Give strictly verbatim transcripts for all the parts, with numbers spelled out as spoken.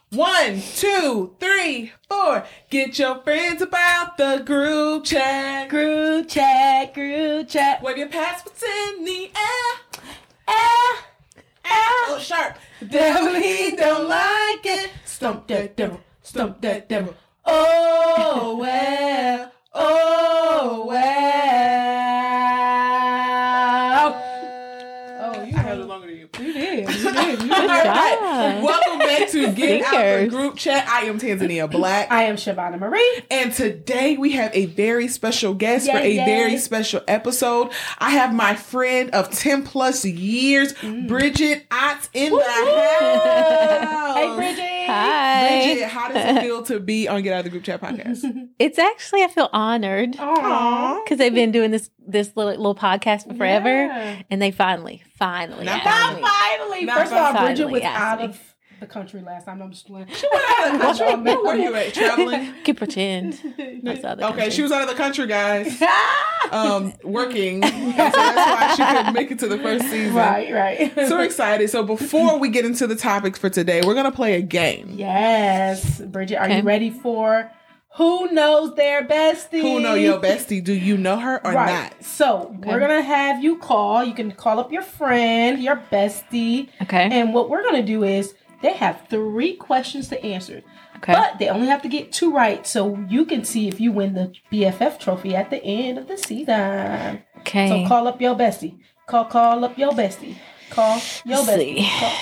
One, two, three, four. Get your friends about the group chat. Group chat, group chat. Wave your passports in the air. Ah, ah. Oh, sharp. Devil, he don't like it. Stump that devil. Stump that devil. Oh, well. Oh, well. Oh, you held it longer than you. You did. You did. You All did. right. Welcome back to Get Out the Fingers. Group Chat. I am Tanzania Black. I am Shavonna Marie. And today we have a very special guest Yay, for a yay. very special episode. I have my friend of ten plus years, Bridget Ott, in the house. Hey, Bridget. Hi. Bridget, how does it feel to be on Get Out of the Group Chat podcast? It's actually, I feel honored Aww. because they've been doing this this little, little podcast for forever, Yeah. and they finally, finally, Not asked Not me. finally. Not First of all, finally, Bridget was asked out me. of the country last time. I'm just playing. Where were you at? Traveling? Can pretend. I was out of the Okay, country. she was out of the country, guys. Um, working. And so that's why she couldn't make it to the first season. Right, right. So excited. So before we get into the topics for today, we're going to play a game. Yes. Bridget, are Okay. you ready for Who Knows Their Bestie? Who know your bestie? Do you know her or Right. not? So we're going to have you call. You can call up your friend, your bestie. Okay. And what we're going to do is they have three questions to answer. Okay. But they only have to get two right so you can see if you win the B F F trophy at the end of the season. Okay. So call up your bestie. Call, call up your bestie. Call your Let's bestie. see. Call.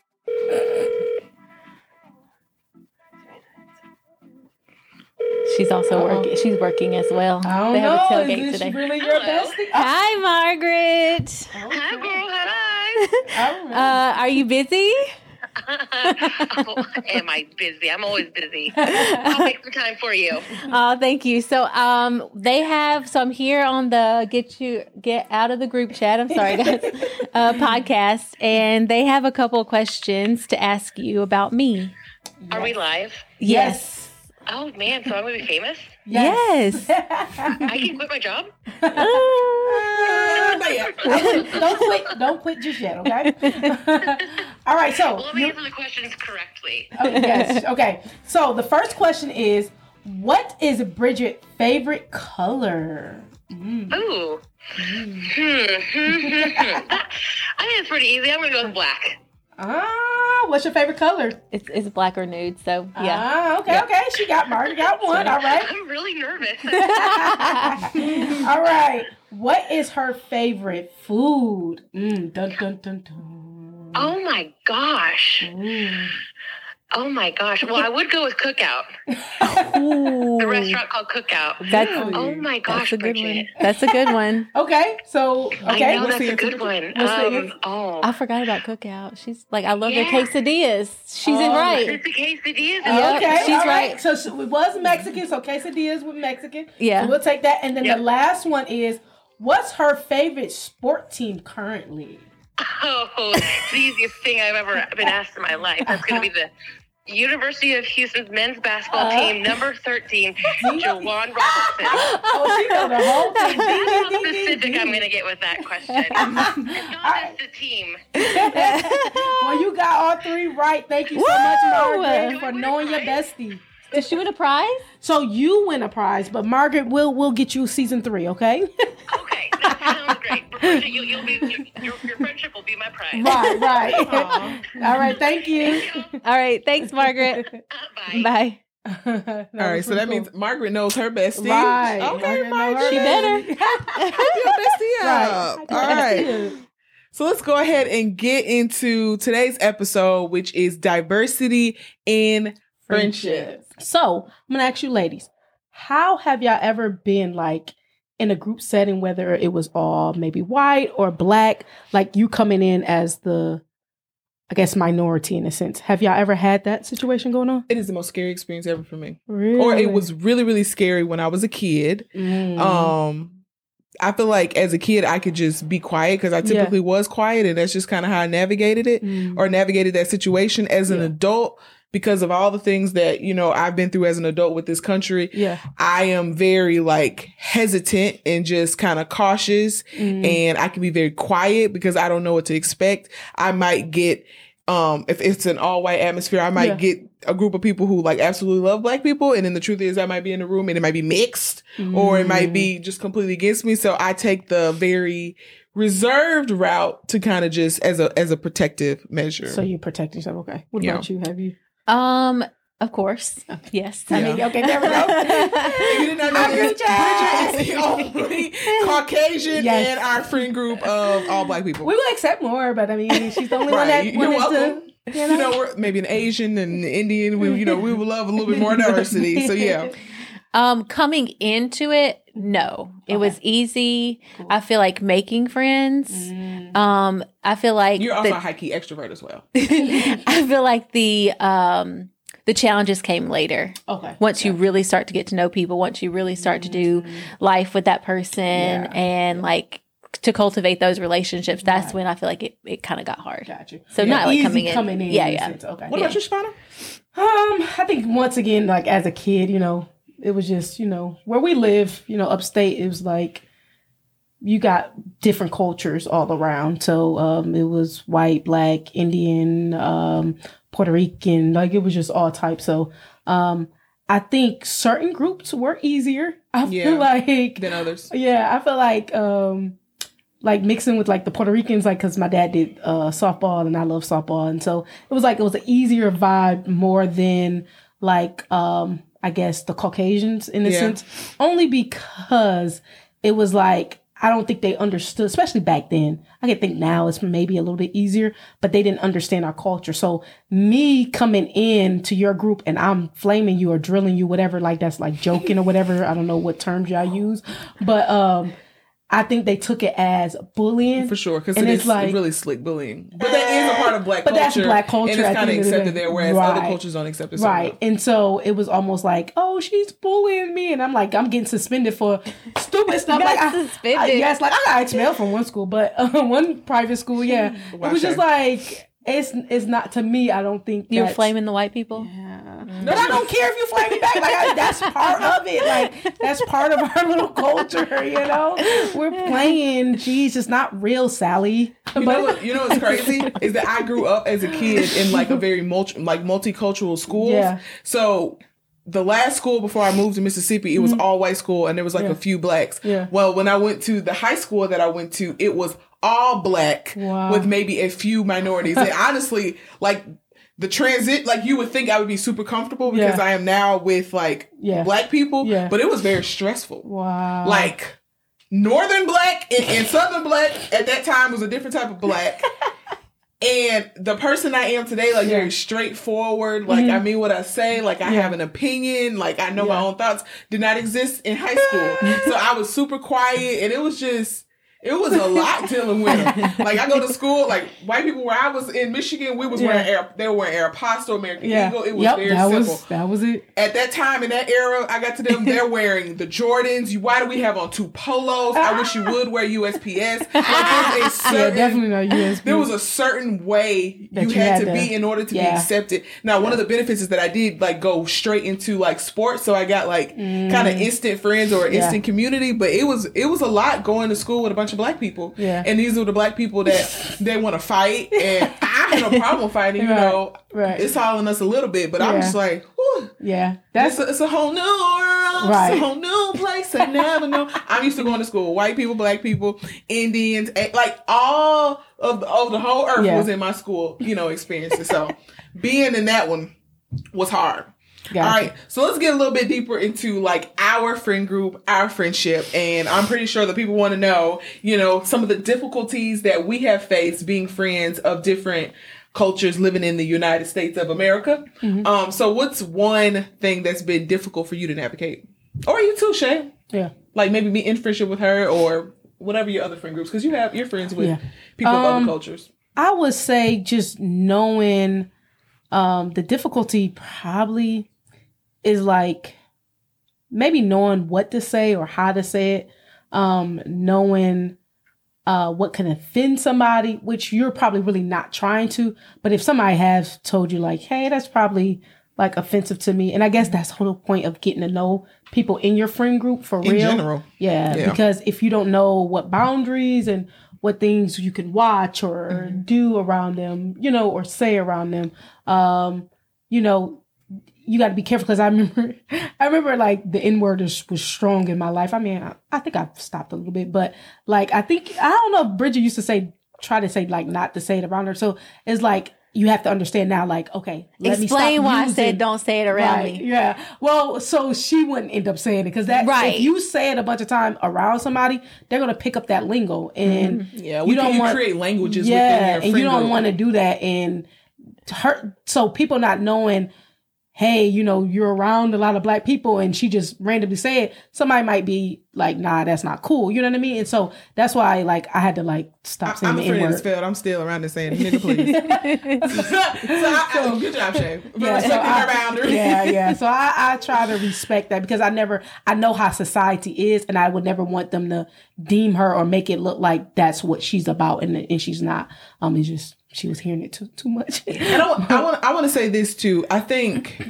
She's also Uh-oh. working. She's working as well. I don't they have know. a tailgate Is this today. really your Hello. bestie? Hi, Margaret. Hi, girl. Hi. All right. Uh, are you busy? Oh, am I busy? I'm always busy. I'll make some time for you. Oh, thank you. So, um, they have. So I'm here on the Get You Get Out of the Group Chat. I'm sorry, guys. uh, podcast, and they have a couple of questions to ask you about me. Are we live? Yes. Oh, man. So I'm going to be famous? Yes. I can quit my job? Uh, not yet. Don't quit. Don't quit just yet, okay? All right, so. Well, let me you- answer the questions correctly. oh, yes, okay. So the first question is, what is Bridget's favorite color? Mm. Ooh. Hmm. hmm, hmm, hmm. I think it's pretty easy. I'm going to go with black. Ah, what's your favorite color? It's it's black or nude. So yeah. Ah, okay, okay. She got Margaret got one. All right. I'm really nervous. All right. What is her favorite food? Mm, dun, dun, dun, dun. Oh, my gosh. Mm. Oh, my gosh. Well, I would go with Cookout. Ooh. The restaurant called Cookout. That's Oh, my gosh, that's a good Bridget. one. That's a good one. Okay, so I okay. know What's that's the a good answer? one. What's the Um, answer? oh. I forgot about Cookout. She's like, I love Yeah. their quesadillas. She's in Oh, right. It's the quesadillas. Yep, Okay, she's all right. right. So she- it was Mexican, so quesadillas with Mexican. Yeah. So we'll take that. And then Yep. the last one is, what's her favorite sport team currently? Oh, it's the easiest thing I've ever been asked in my life. That's going to be the University of Houston's men's basketball Uh-huh. team, number thirteen, Jawan Robinson. Oh, she know the whole thing. That's how specific I'm going to get with that question. It's not just a team. Well, you got all three right. Thank you so much, Woo! Margaret, for knowing your bestie. Does she win a prize? So you win a prize, but Margaret will will get you season three, okay? Okay, that sounds great. Bridget, you'll, you'll be, your, your friendship will be my prize. Right, right. All right, thank you. All right. Thanks, Margaret. Uh, bye. Bye. All All right, so that means Margaret knows her bestie. Right. Okay, Margaret know Margaret. her She better. Your bestie up. Right. All right. So let's go ahead and get into today's episode, which is diversity in friendship. So I'm gonna ask you, ladies, how have y'all ever been like in a group setting, whether it was all maybe white or black, like you coming in as the, I guess, minority in a sense? Have y'all ever had that situation going on? It is the most scary experience ever for me. Really? Or it was really, really scary when I was a kid. Mm. Um, I feel like as a kid, I could just be quiet because I typically was quiet, and that's just kind of how I navigated it Mm. or navigated that situation. As an Yeah. adult, because of all the things that, you know, I've been through as an adult with this country, Yeah. I am very like hesitant and just kind of cautious, Mm. and I can be very quiet because I don't know what to expect. I might get Um, if it's an all white atmosphere, I might Yeah. get a group of people who like absolutely love black people. And then the truth is I might be in the room and it might be mixed or it might be just completely against me. So I take the very reserved route to kind of just as a, as a protective measure. So you protect yourself. Okay. What Yeah. about you? Have you? Um, of course. Yes. I mean, Yeah. okay, there we go. If you did not know I'm this, Bridget. Bridget is the only Caucasian Yes. in our friend group of all black people. We will accept more, but I mean, she's the only one Right. that You're wanted welcome. to. You You know? know, we're maybe an Asian and Indian. We, you know, we would love a little bit more diversity. So yeah, Um, coming into it, no, it Okay. was easy. Cool. I feel like making friends. Mm. Um, I feel like you're also the- a high key extrovert as well. I feel like the um the challenges came later. Okay. Once you really start to get to know people, once you really start to do life with that person Yeah. and like to cultivate those relationships, that's Right. when I feel like it, it kind of got hard. Got you. So not like Easy coming in. coming in. Yeah, in a yeah. sense. Okay. What Yeah. about you, Spanner? Um, I think once again, like as a kid, you know, it was just, you know, where we live, you know, upstate, it was like you got different cultures all around. So um it was white, black, Indian, um, Puerto Rican, like it was just all types. So um I think certain groups were easier. I Yeah. feel like Than others. yeah, I feel like um like mixing with like the Puerto Ricans, like because my dad did uh softball and I love softball, and so it was like it was an easier vibe more than like um I guess the Caucasians in a Yeah. sense, only because it was like I don't think they understood, especially back then. I can think now it's maybe a little bit easier, but they didn't understand our culture. So me coming in to your group and I'm flaming you or drilling you, whatever, like that's like joking or whatever. I don't know what terms y'all use, but um, I think they took it as bullying. For sure, because And it it's is like- really slick bullying. But that is a part of black But culture. that's black culture And it's at the kind of end of the accepted day. there, whereas other Right. cultures don't accept it so Right. well. And so it was almost like, oh, she's bullying me. And I'm like, I'm getting suspended for stupid stuff. Got like, I, suspended. I, yes, like I got expelled from one school, but uh, one private school, yeah. Wow, it was just Shay. like, it's it's not to me. I don't think You were that's- flaming the white people? Yeah. But I don't care if you flame me back. Like I, that's part of it. Like that's part of our little culture. You know, we're playing. Geez, it's not real, Sally. You know, what, you know what's crazy is that I grew up as a kid in like a very multi, like multicultural schools. Yeah. So the last school before I moved to Mississippi, it was all white school, and there was like Yeah. a few blacks. Yeah. Well, when I went to the high school that I went to, it was all black Wow. with maybe a few minorities. And honestly, like the transit, like you would think I would be super comfortable because Yeah. I am now with like Yeah. black people, Yeah. but it was very stressful. Wow. Like northern black and, and southern black at that time was a different type of black. And the person I am today, like Yeah. very straightforward, like I mean what I say, like I Yeah. have an opinion, like I know my Yeah. own thoughts, did not exist in high school. So I was super quiet and it was just, it was a lot dealing with them. Like I go to school, like white people where I was in Michigan, we was Yeah. wearing Air, they were wearing Aeropostale, American yeah. Eagle. It was yep, very that simple. was that was it. At that time in that era, I got to them. They're wearing the Jordans. You, why do we have on two polos? I wish you would wear U S P S. Like, there's a Yeah, certain, definitely not U S B. there was a certain way That you you had, had to to- be in order to be yeah. accepted. Now, one of the benefits is that I did like go straight into like sports, so I got like kind of instant friends or Mm. Yeah. instant community. But it was it was a lot going to school with a bunch of black people. Yeah. And these are the black people that they want to fight, and I have no problem fighting. You Right, know, right. it's all in us a little bit, but I'm Yeah. just like, whew. yeah, That's that's a, it's a whole new world. Right. It's a whole new place I never know. I'm used to going to school with white people, black people, Indians, and like all of the, of the whole earth Yeah. was in my school, you know, experiences. So being in that one was hard. Gotcha. All right, so let's get a little bit deeper into like our friend group, our friendship, and I'm pretty sure that people want to know, you know, some of the difficulties that we have faced being friends of different cultures living in the United States of America. Mm-hmm. Um, so what's one thing that's been difficult for you to navigate, or you too, Shay? yeah. Like maybe be in friendship with her or whatever your other friend groups, because you have you're friends with Yeah. people of Um, other cultures. I would say just knowing um, the difficulty probably is like maybe knowing what to say or how to say it, um, knowing uh, what can offend somebody, which you're probably really not trying to. But if somebody has told you like, hey, that's probably like offensive to me. And I guess that's the whole point of getting to know people in your friend group for In real. general. Yeah, Yeah. because if you don't know what boundaries and what things you can watch or mm-hmm. do around them, you know, or say around them. Um, you know, you got to be careful because I remember, I remember like the N word was, was strong in my life. I mean, I, I think I've stopped a little bit, but like, I think, I don't know if Bridget used to say, try to say like not to say it around her. So it's like, you have to understand now, like, okay, let explain me stop why using. I said don't say it around right, me. Yeah. Well, so she wouldn't end up saying it because that, right. if you say it a bunch of times around somebody, they're going to pick up that lingo. And mm-hmm. yeah, we you don't can want, create languages yeah, within your and friend you don't group. want to do that. And hurt. So people not knowing, hey, you know, you're around a lot of black people and she just randomly say it, somebody might be like, nah, that's not cool. You know what I mean? And so that's why, like, I had to, like, stop saying I'm the afraid N-word. it's failed. I'm still around there saying, nigga, please. so, I, I, good job, Shay. Yeah, so her I, boundaries. yeah, yeah. So I, I try to respect that because I never, I know how society is and I would never want them to deem her or make it look like that's what she's about and, and she's not. Um, It's just, she was hearing it too, too much. And I, I want I want to say this, too. I think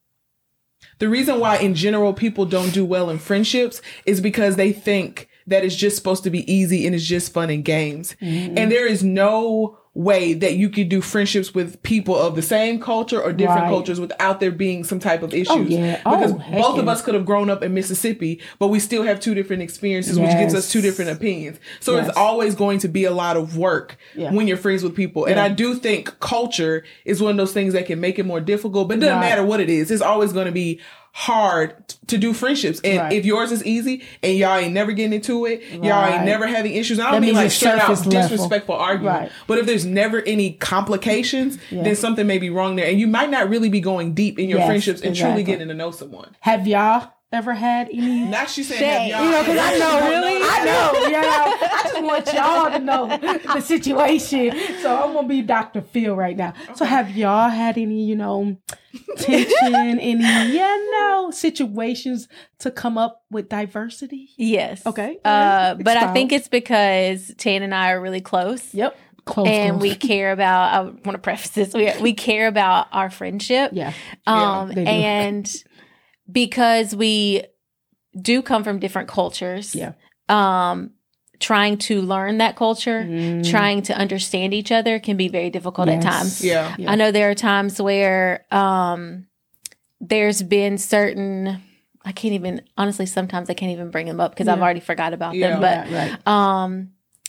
the reason why, in general, people don't do well in friendships is because they think that it's just supposed to be easy and it's just fun and games. Mm-hmm. And there is no way that you could do friendships with people of the same culture or different right. cultures without there being some type of issues. Oh, yeah. Because oh, both of us could have grown up in Mississippi, but we still have two different experiences, yes. which gives us two different opinions. So yes. it's always going to be a lot of work yeah. when you're friends with people. Yeah. And I do think culture is one of those things that can make it more difficult, but it doesn't right. matter what it is. It's always going to be hard to do friendships. And right. if yours is easy and y'all ain't never getting into it, right. y'all ain't never having issues. And I don't that mean like straight out disrespectful argument, right. but if there's never any complications, yeah. then something may be wrong there. And you might not really be going deep in your yes, friendships and exactly. truly getting to know someone. Have y'all ever had any? Not she saying have y'all. You know, because I know, really, I know. Yeah, I just want y'all to know the situation. So I'm gonna be Doctor Phil right now. Okay. So have y'all had any, you know, tension, any, yeah, no situations to come up with diversity? Yes. Okay. Uh, but I think it's because Tan and I are really close. Yep. Close, and close. we care about, I want to preface this, we, we care about our friendship. Yeah. Um, yeah and because we do come from different cultures, yeah. um, trying to learn that culture, mm. trying to understand each other can be very difficult yes. at times. Yeah. yeah. I know there are times where um, there's been certain, I can't even, honestly, sometimes I can't even bring them up because yeah. I've already forgot about yeah. them. But right, right. um,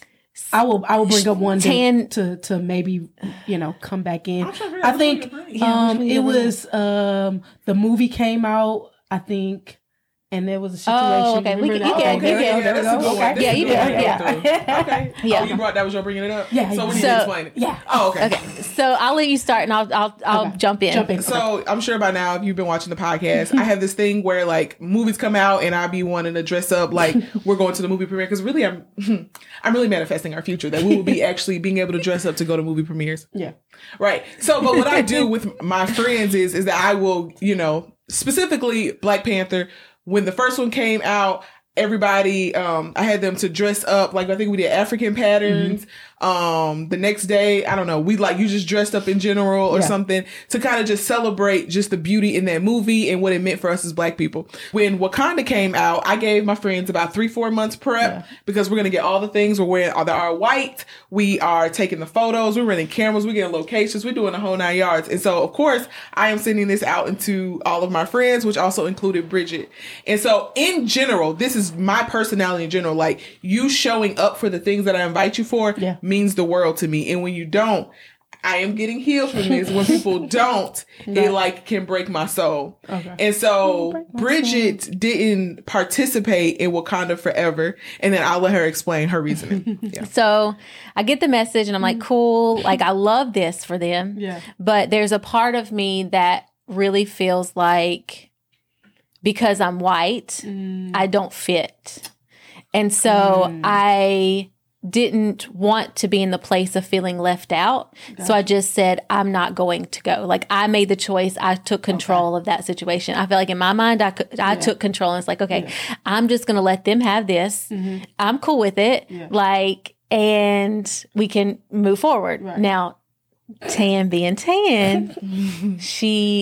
I will I will bring up one Tan, to to maybe, you know, come back in. Sure I think yeah, um, it was um, the movie came out, I think. And there was a situation. Oh, okay. We can, you can, okay. you can. Yeah, that's a good one. Yeah, you did. Yeah. Yeah. Okay. Yeah. Oh, you brought that was your bringing it up. Yeah. So we need so, to explain it. Yeah. Oh, okay. Okay. So I'll let you start, and I'll I'll I'll okay. jump in. Jump in. So I'm sure by now, if you've been watching the podcast, I have this thing where like movies come out, and I be wanting to dress up like we're going to the movie premiere because really, I'm I'm really manifesting our future that we will be actually being able to dress up to go to movie premieres. Yeah. Right. So, but what I do with my friends is is that I will, you know, specifically Black Panther. When the first one came out, everybody, um, I had them to dress up. Like, I think we did African patterns. Mm-hmm. Um, the next day, I don't know, we like, you just dressed up in general or yeah. something to kind of just celebrate just the beauty in that movie and what it meant for us as Black people. When Wakanda came out, I gave my friends about three, four months prep yeah. because we're going to get all the things. We're wearing, they are white. We are taking the photos. We're renting cameras. We're getting locations. We're doing the whole nine yards. And so, of course, I am sending this out into all of my friends, which also included Bridget. And so, in general, this is my personality in general. Like, you showing up for the things that I invite you for yeah. means the world to me. And when you don't, I am getting healed from this. When people don't, no. it like can break my soul. Okay. And so Bridget soul. didn't participate in Wakanda Forever. And then I'll let her explain her reasoning. Yeah. So I get the message and I'm like, cool. Like, I love this for them. Yeah. But there's a part of me that really feels like because I'm white, mm. I don't fit. And so mm. I didn't want to be in the place of feeling left out. Gotcha. So I just said, I'm not going to go. Like, I made the choice. I took control okay. of that situation. I feel like in my mind, I, could, I yeah. took control. And it's like, okay, yeah. I'm just going to let them have this. Mm-hmm. I'm cool with it. Yeah. Like, and we can move forward. Right. Now, Tan being Tan, she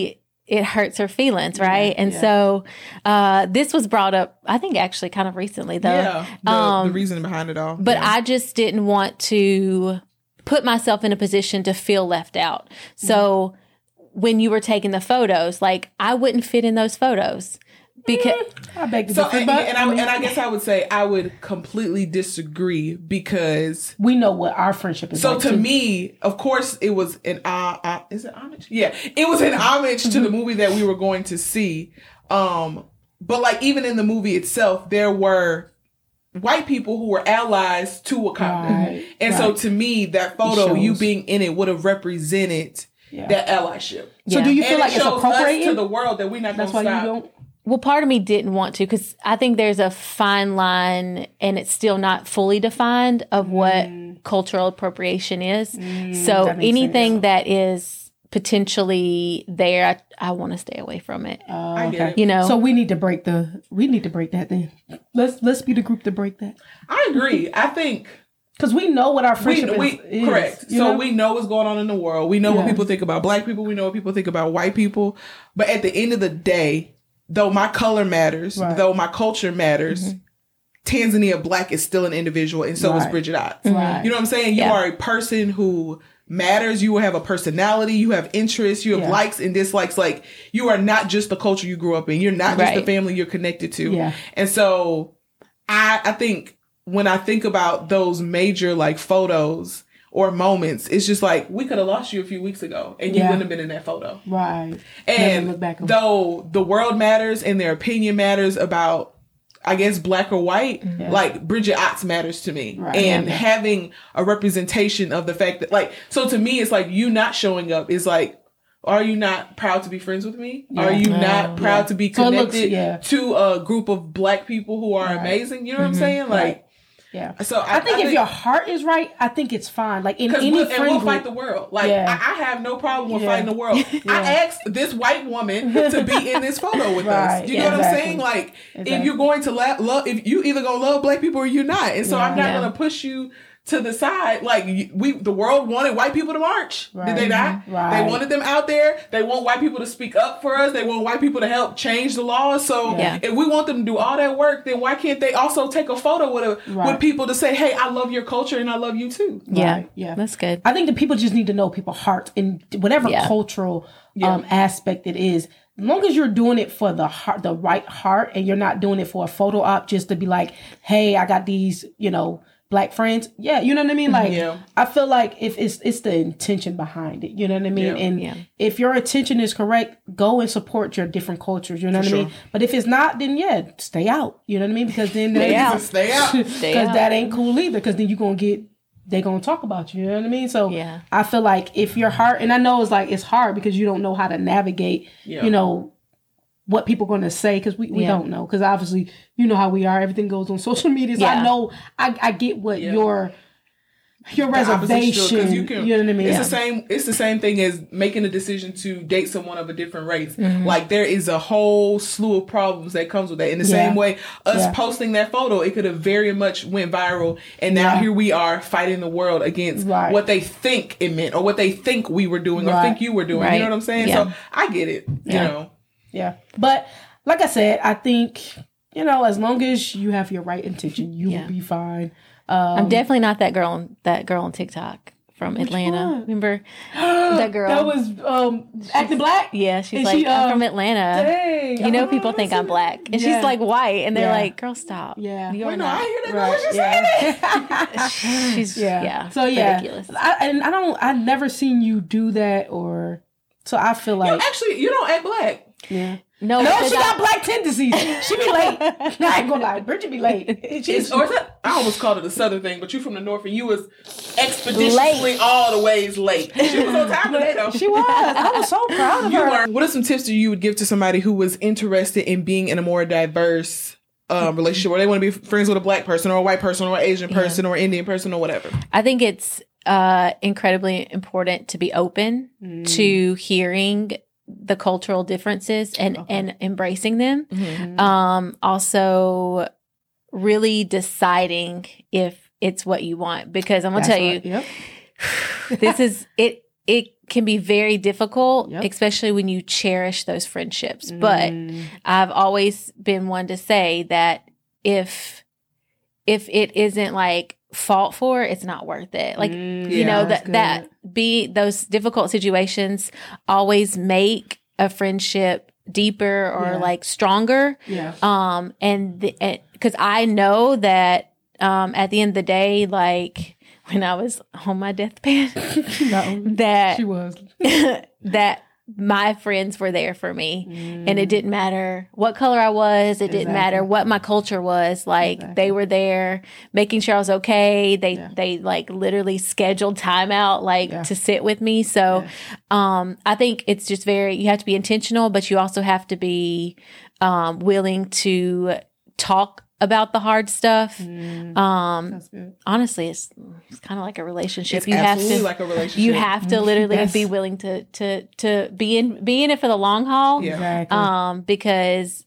it hurts her feelings, right? Yeah, and yeah. so uh, this was brought up, I think, actually kind of recently, though. Yeah, the, Um, the reason behind it all. But yeah. I just didn't want to put myself in a position to feel left out. So when you were taking the photos, like I wouldn't fit in those photos because I beg to So, differ, and, but and, I, and I guess I would say I would completely disagree because we know what our friendship is so like, to too. me, of course, it was an uh, uh is it homage? Yeah, it was an homage to the movie that we were going to see. Um, but like even in the movie itself, there were white people who were allies to Wakanda, Right, and so right. to me, that photo, It you shows. being in it, would have represented Yeah. that allyship. So Yeah. do you And feel like it it's shows us appropriated? to the world that we're not That's going why to you stop. don't. well, part of me didn't want to because I think there's a fine line and it's still not fully defined of what cultural appropriation is. so Mm. that makes anything sense. that is potentially there, I, I want to stay away from it. Oh, I get okay. it. You know? So we need to break the. We need to break that then. Let's let's be the group to break that I agree. I think. because we know what our We, friendship we is, is. correct. you So know? we know what's going on in the world. We know what Yeah. people think about black people. We know what people think about white people. But at the end of the day, though my color matters, Right. though my culture matters, Tanzania Black is still an individual, and so is Right. Bridget Otts. Right. You know what I'm saying? You Yeah. are a person who matters. You have a personality. You have interests. You have Yeah. likes and dislikes. Like you are not just the culture you grew up in. You're not just the Right. family you're connected to. Yeah. And so I I think when I think about those major like photos or moments, it's just like we could have lost you a few weeks ago and you Yeah. wouldn't have been in that photo. Right. And Never look back on- though the world matters and their opinion matters about, I guess, black or white, like Bridget Otts matters to me. Right. And Yeah. having a representation of the fact that, like, so to me, it's like you not showing up is like, are you not proud to be friends with me? Are you not proud to be So it looks- connected yeah. to a group of black people who are Right. amazing? You know what I'm saying? Like, Right. Yeah. so I, think if your heart is right, I think it's fine. Like in Because any we'll, friend and we'll group, fight the world. Like Yeah. I, I have no problem with Yeah. fighting the world. Yeah. I asked this white woman to be in this photo with Right. us. You Yeah, know what exactly. I'm saying? Like Exactly. if you're going to la- love, if you either gonna love black people or you're not. And so Yeah. I'm not Yeah. gonna push you to the side. Like you- we, the world wanted white people to march. Did Right. they not? Right. They wanted them out there. They want white people to speak up for us. They want white people to help change the laws. So Yeah. if we want them to do all that work, then why can't they also take a photo with a, Right. with people to say, "Hey, I love your culture and I love you too." Yeah. Right, yeah. That's good. I think the people just need to know people's heart in whatever Yeah. cultural um, aspect it is. As long as you're doing it for the heart, the right heart, and you're not doing it for a photo op just to be like, "Hey, I got these," you know, black friends. Yeah, you know what I mean. Like, Yeah. I feel like if it's it's the intention behind it, you know what I mean. Yeah. And Yeah. if your intention is correct, go and support your different cultures. You know what I mean. sure. But if it's not, then yeah, stay out. You know what I mean. Because then Stay out. Stay out. Stay because out. that ain't cool either. Because then you're gonna get they gonna talk about you. You know what I mean? So Yeah. I feel like if your heart, and I know it's like it's hard because you don't know how to navigate. Yeah. You know what people gonna say because we, we Yeah. don't know because obviously you know how we are. Everything goes on social media. So Yeah. I know I, I get what Yeah. your your The opposition, reservation. 'cause You, can- know what I mean? It's the same. It's the same thing as making a decision to date someone of a different race. Mm-hmm. Like there is a whole slew of problems that comes with that. In the Yeah. same way, us Yeah. posting that photo, it could have very much went viral, and now Yeah. here we are fighting the world against Right. what they think it meant, or what they think we were doing, or Right. think you were doing. You Right. know what I'm saying? Yeah. So I get it. You Yeah. know. Yeah. But like I said, I think, you know, as long as you have your right intention, you Yeah. will be fine. I'm definitely not that girl on that girl on TikTok from Atlanta. one? Remember that girl? That was um acting black. yeah, she's And like, she, I'm um, from Atlanta. Dang. You know, Oh, people think I'm black, and Yeah. she's like white, and they're Yeah. like, "Girl, stop." Yeah. you're Wait, no, not. I hear that. Right. What you Yeah. saying? She's yeah. yeah. So yeah, ridiculous. I, and I don't. I never seen you do that, or so I feel You like actually, you don't act black. yeah. No, No, because she I- got black tendencies. She be late. I ain't gonna lie. Bridget be late. She's It's, or is that, I almost called it a southern thing, but you from the north and you was expeditiously all the ways late. She was on time today though. she was. I was so proud of You her. were. What are some tips that you would give to somebody who was interested in being in a more diverse um, relationship, where they want to be friends with a black person or a white person or an Asian person or Indian person or whatever? I think it's uh, incredibly important to be open Mm. to hearing the cultural differences and, and embracing them. Mm-hmm. Um, also, really deciding if it's what you want. Because I'm going to That's tell what- you, Yep. this is it. It can be very difficult, Yep. especially when you cherish those friendships. But I've always been one to say that if if it isn't like fought for, it's not worth it. Like Mm, you yeah, know that's that that be those difficult situations always make a friendship deeper or Yeah. like stronger. Yeah. Um, and because I know that um, at the end of the day, like when I was on my deathbed, that She was. that my friends were there for me, and it didn't matter what color I was. It didn't matter Exactly. what my culture was. Like Exactly. they were there, making sure I was okay. They Yeah. they like literally scheduled time out like Yeah. to sit with me. So, um, I think it's just very you have to be intentional, but you also have to be um, willing to talk about the hard stuff. Um, That's good. honestly, it's it's kind of like a relationship. It's you have absolutely to like a relationship. you have to literally Yes. be willing to to to be in be in it for the long haul. Yeah. Exactly. Um, because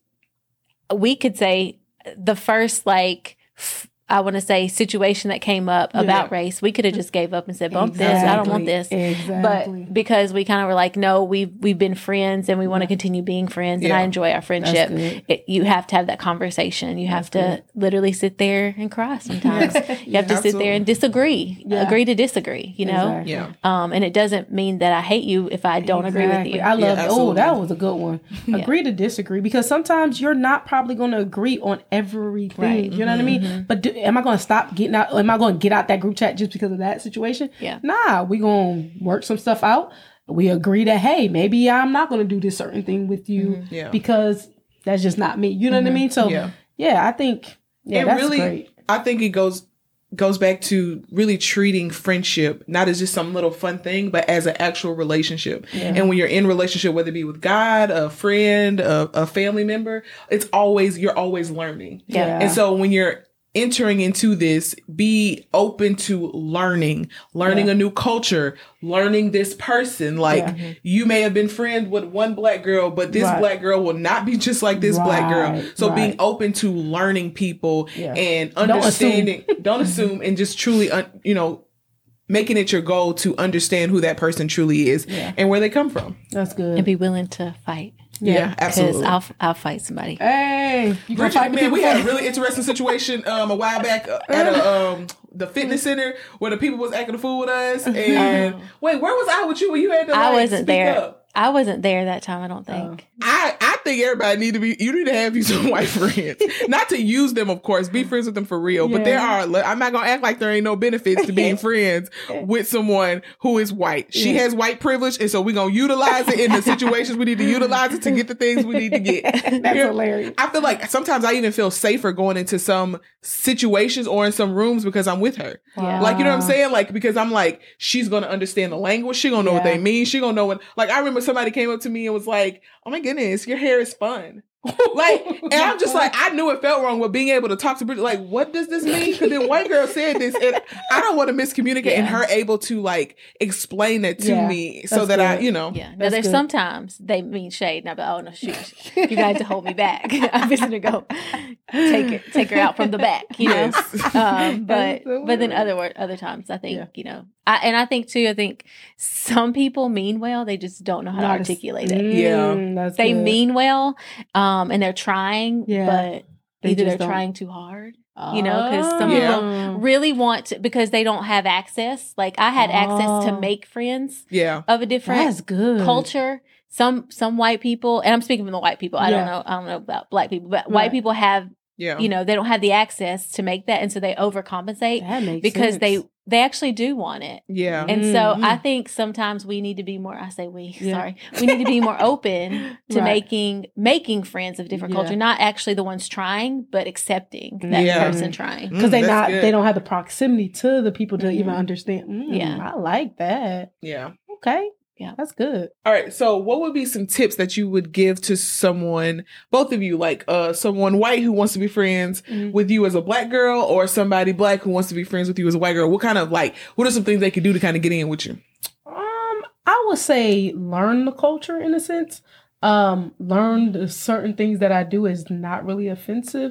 we could say the first like f- I want to say situation that came up Yeah. about race, we could have just gave up and said, "Bump this! I don't want this." Exactly. But because we kind of were like, no, we've we've been friends and we want to continue being friends, and Yeah. I enjoy our friendship. good. It, you have to have that conversation. You have to literally sit there and cry sometimes. You have to sit there and disagree, Yeah. agree to disagree. You know, Exactly. Yeah. um, and it doesn't mean that I hate you if I don't agree with Exactly. you. I love. Yeah, oh, that absolutely. was a good one. Agree to disagree, because sometimes you're not probably going to agree on everything. Right. You know what I mean? But do, am I going to stop getting out? Am I going to get out that group chat just because of that situation? Yeah. Nah, we going to work some stuff out. We agree that, hey, maybe I'm not going to do this certain thing with you Yeah. because that's just not me. You know what I mean? So Yeah. yeah, I think yeah, it that's really, great. I think it goes goes back to really treating friendship not as just some little fun thing, but as an actual relationship. And when you're in relationship, whether it be with God, a friend, a, a family member, it's always you're always learning. Yeah. And so when you're entering into this, be open to learning, learning Yeah. a new culture, learning this person. Like Yeah. you may have been friends with one black girl, but this Right. black girl will not be just like this black girl. Right, So being right. open to learning people Yeah. and Don't assume. understanding, don't assume, and just truly, un, you know, making it your goal to understand who that person truly is Yeah. and where they come from. That's good. And be willing to fight. Yeah, Because absolutely. I'll I'll fight somebody. Hey, you gonna Bridget, fight man, we people had a for- really interesting situation um, a while back uh, at a, um, the fitness center where the people was acting a fool with us. And wait, where was I with you when you had to? Like, I wasn't speak there. up? I wasn't there that time. I don't think. I, I think everybody need to be, you need to have you some white friends. Not to use them, of course, be friends with them for real. But there are, I'm not going to act like there ain't no benefits to being friends with someone who is white. She has white privilege. And so we're going to utilize it in the situations we need to utilize it to get the things we need to get. That's Yeah. hilarious. I feel like sometimes I even feel safer going into some situations or in some rooms because I'm with her. Yeah. Like, you know what I'm saying? Like, because I'm like, she's going to understand the language. She going to know what Yeah. they mean. She going to know what, like, I remember somebody came up to me and was like, oh my goodness, your hair is fun. Like, and I'm just like, I knew it felt wrong with being able to talk to Bridget. Like, what does this mean? Because then white girl said this, and I don't want to miscommunicate. And her able to like explain it to Yeah, me so that's that I, good. you know, Yeah. Now That's there's good. sometimes they mean shade. And I'll be like, oh no, shoot, you guys to hold me back. I'm just gonna go take it, take her out from the back, you know. Yes. Um, but That's so but then weird. other word, other times I think Yeah. you know, I, and I think too. I think some people mean well. They just don't know how to Not as- articulate it. Yeah. Mm, that's They good. mean well, um, and they're trying, Yeah. but They either just they're don't. trying too hard. You know, because Oh. some Yeah. people really want to, because they don't have access. Like I had access to Oh. make friends yeah. of a different That's good. culture. Some some white people, and I'm speaking from the white people. I Yeah. don't know. I don't know about black people, but Right. white people have, Yeah. you know, they don't have the access to make that, and so they overcompensate That makes because sense. they they actually do want it. Yeah. And so Mhm. I think sometimes we need to be more. I say we. Yeah. Sorry, we need to be more open to Right. making making friends of different Yeah. culture. Not actually the ones trying, but accepting that Yeah. person trying. because they Mm, that's not good. they don't have the proximity to the people to even Mhm. understand. Mm, Yeah. I like that. Yeah. Okay, Yeah. that's good. All right. So what would be some tips that you would give to someone, both of you, like uh someone white who wants to be friends Mhm. with you as a black girl, or somebody black who wants to be friends with you as a white girl? What kind of like what are some things they could do to kind of get in with you? Um, I would say learn the culture in a sense. Um, learn the certain things that I do is not really offensive.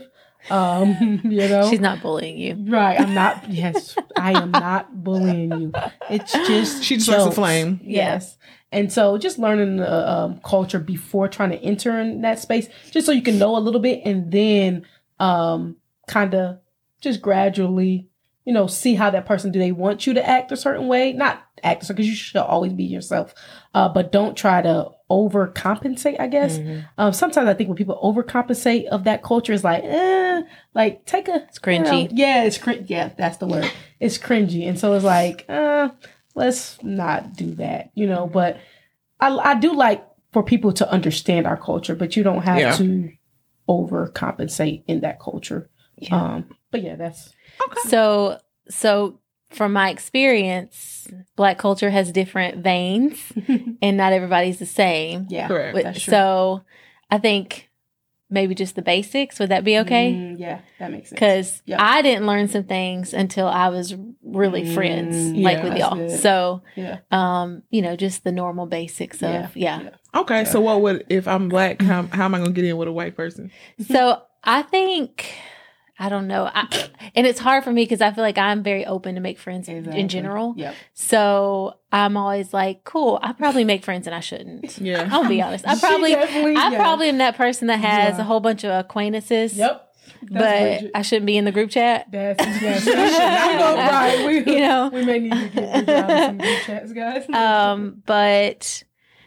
Um, you know, She's not bullying you. right. I'm not. Yes, I am not bullying you. It's just She just likes a jokes. flame. Yes. And so just learning the um, culture before trying to enter in that space, just so you can know a little bit and then um, kind of just gradually, you know, see how that person, do they want you to act a certain way? Not act, because you should always be yourself, uh, but don't try to overcompensate, I guess. Mm-hmm. Um, sometimes I think when people overcompensate of that culture, it's like, eh, like take a... It's cringy. you know, yeah, it's cringy. Yeah, that's the word. It's cringy. And so it's like, uh, let's not do that, you know, but I, I do like for people to understand our culture, but you don't have Yeah. to overcompensate in that culture. Yeah. Um, but yeah, that's... So, so from my experience, Black culture has different veins, and not everybody's the same. Yeah. Correct. With- That's true. So, I think maybe just the basics. Would that be okay? Mm, yeah, that makes sense. Because Yeah. I didn't learn some things until I was really friends, Mm, like yeah, with that's y'all. good. So, Yeah. um, you know, just the normal basics of Yeah. yeah. Yeah. Okay, so what would if I'm Black? How, how am I gonna get in with a white person? So I think I don't know, I, and it's hard for me because I feel like I'm very open to make friends Exactly. in general. Yep. So I'm always like, cool. I probably make friends and I shouldn't. Yeah. I'll be honest. I She probably, definitely- I yeah. probably am that person that has Yeah. a whole bunch of acquaintances. Yep. But That's I shouldn't be in the group chat. That's yes. we go, right. We, You know. we may need to get rid of some group chats, guys. Um, but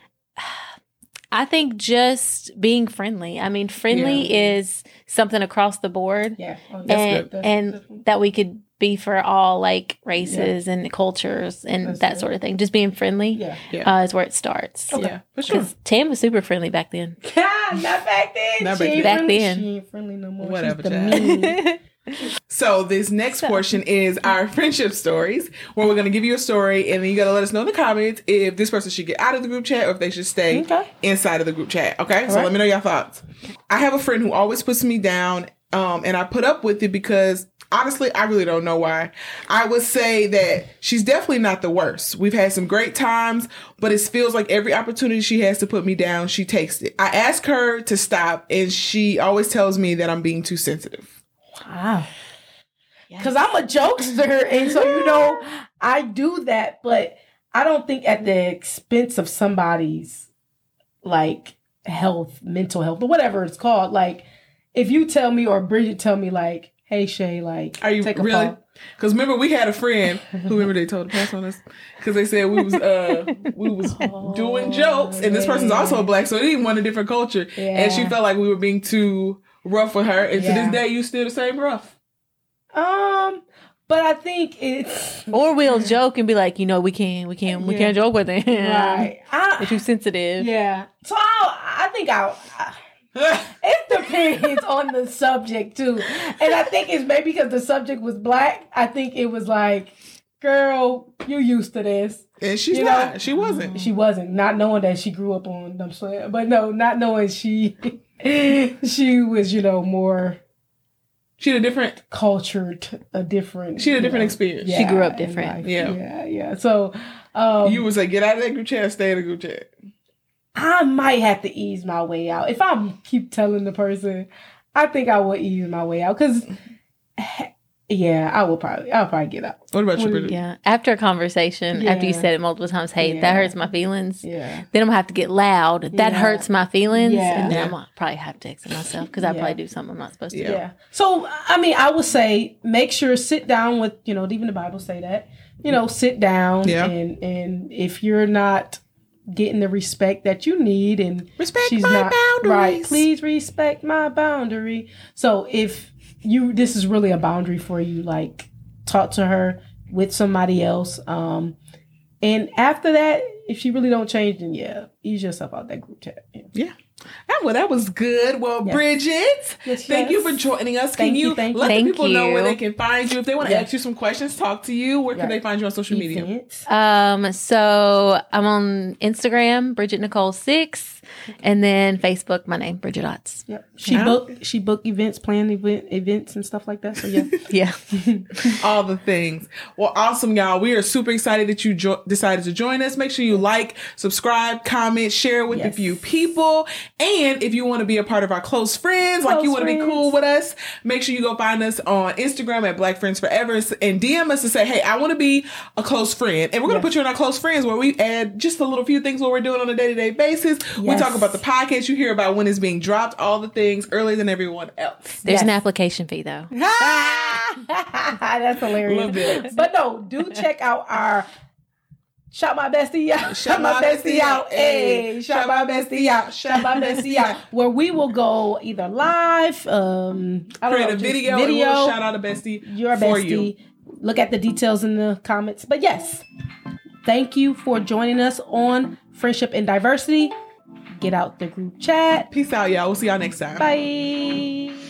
I think just being friendly. I mean, friendly Yeah. is something across the board. yeah. Oh, and good. That's- and that's- that we could be for all like races and cultures and That's that it. sort of thing. Just being friendly yeah. Yeah. uh, is where it starts. Yeah, for sure. Because Tam was super friendly back then. Not back then. Not She back ain't then. friendly. Back then. She ain't friendly no more. Whatever, She's the child. mean. So this next portion is our friendship stories, where we're gonna give you a story, and then you gotta let us know in the comments if this person should get out of the group chat or if they should stay Okay. inside of the group chat. Okay, so right. let me know your thoughts. I have a friend who always puts me down, um, and I put up with it because honestly, I really don't know why. I would say that she's definitely not the worst. We've had some great times, but it feels like every opportunity she has to put me down, she takes it. I ask her to stop, and she always tells me that I'm being too sensitive. Wow. Because I'm a jokester, and so you know I do that, but I don't think at the expense of somebody's like health, mental health, or whatever it's called. Like if you tell me or Bridget tell me like, "Hey Shay, like, Are you take a really? pause." Because remember, we had a friend who remember they told to pass on us because they said we was uh we was doing jokes, and this person's also Black, so they didn't want a different culture, and she Yeah. felt like we were being too rough with her. And to Yeah. this day, you still the same rough. Um, but I think it's Or we'll joke and be like, you know, we can't, we can't, we Yeah. can't joke with it. right. I, We're too sensitive. yeah. So I, I think I'll. I, it depends on the subject too, and I think it's maybe because the subject was Black. I think it was like, girl, you used to this. And she's You not. know? She wasn't. She wasn't, not knowing that she grew up on them sweat, but no, not knowing she she was, you know, more She had a different. cultured, a different. She had a you different know, experience. She grew up in different. life. Yeah. yeah, yeah. So, um, You would say, get out of that group chat, stay in the group chat. I might have to ease my way out. If I keep telling the person, I think I will ease my way out because, yeah, I will probably, I'll probably get out. What about you, What- Bridget? Yeah. After a conversation, after you Yeah. said it multiple times, hey, Yeah. that hurts my feelings. Yeah. Then I'm gonna have to get loud. That Yeah. hurts my feelings. Yeah. And then Yeah. I'm gonna probably have to exit myself because I Yeah. probably do something I'm not supposed to Yeah. do. Yeah. So, I mean, I would say make sure sit down with, you know, even the Bible say that, you know, sit down Yeah. and, and if you're not getting the respect that you need and Respect she's my not boundaries. right, please respect my boundary. So if you, this is really a boundary for you, like talk to her with somebody else. Um, and after that, if she really don't change, then yeah, ease yourself out that group chat. Yeah. Yeah. Ah, well, that was good. Well, Yes. Bridget, Yes, thank you yes. for joining us. Thank Can you, you, thank you. let Thank the people know where you. they can find you? If they want to Yeah. ask you some questions, talk to you, where can Right. they find you on social media? Events. Um, so I'm on Instagram, Bridget Nicole six, and then Facebook, my name, Bridget Otts. Yep. She Yeah. book she book events, plan event events and stuff like that. So yeah. Yeah. All the things. Well, awesome, y'all. We are super excited that you jo- decided to join us. Make sure you like, subscribe, comment, share with a Yes. few people. And if you want to be a part of our close friends, Close like you want to be friends. cool with us, make sure you go find us on Instagram at Black Friends Forever and D M us to say, hey, I want to be a close friend. And we're going to Yes. put you in our close friends where we add just a little few things what we're doing on a day-to-day basis. We Yes. talk about the podcast. You hear about when it's being dropped, all the things earlier than everyone else. There's Yes. an application fee though. That's hilarious. Love it. But no, do check out our Shout My Bestie Out. Shout My Bestie Out. Hey, shout my bestie out. Shout my bestie out. Where we will go either live, um, I don't Create know, a just video, video and we'll shout out a bestie your for bestie. you. Look at the details in the comments. But yes, thank you for joining us on Friendship and Diversity. Get out the group chat. Peace out, y'all. We'll see y'all next time. Bye.